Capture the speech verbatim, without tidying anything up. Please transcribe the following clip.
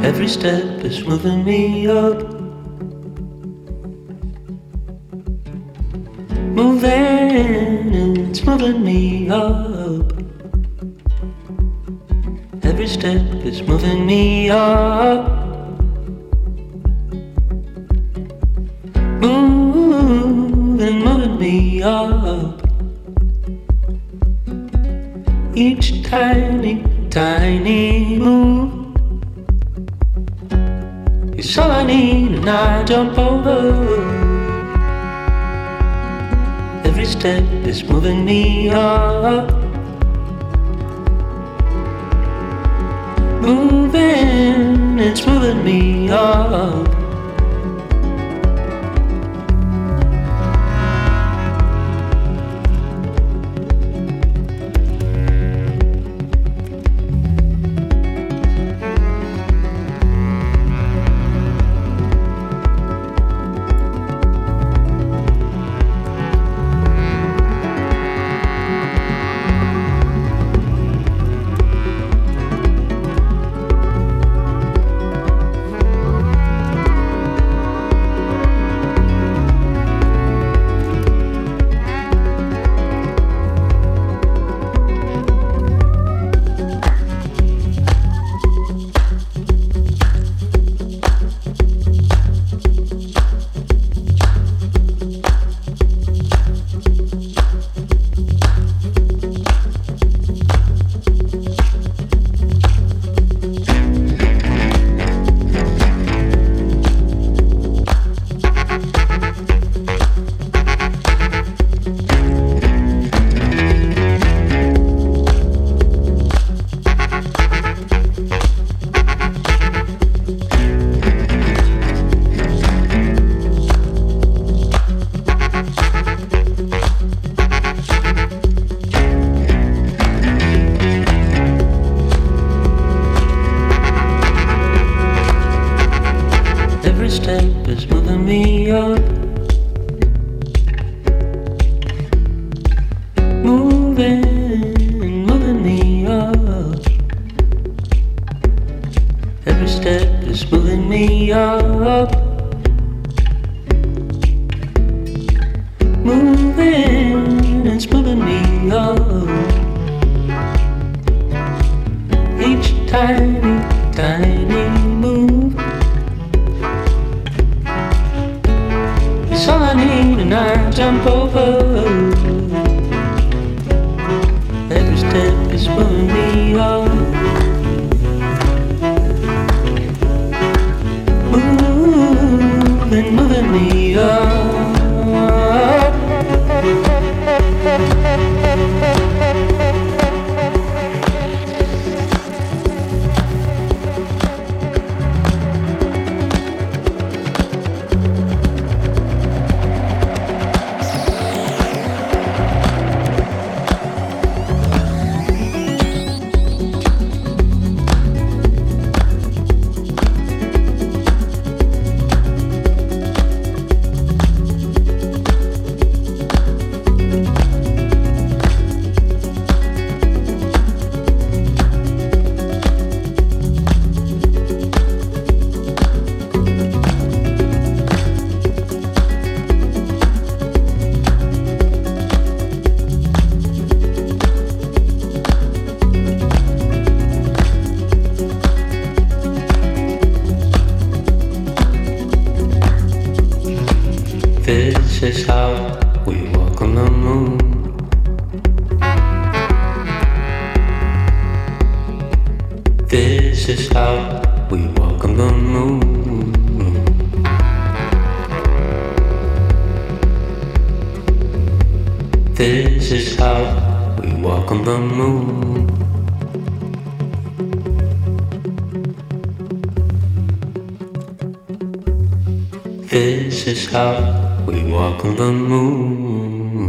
Every step is moving me up. Moving, it's moving me up. Every step is moving me up. Moving, moving me up. Each tiny, tiny move is all I need, and I jump over. Every step is moving me up. Moving, it's moving me up. This is how we walk on the moon. This is how we walk on the moon. This is how we walk on the moon. This is how we walk on the moon.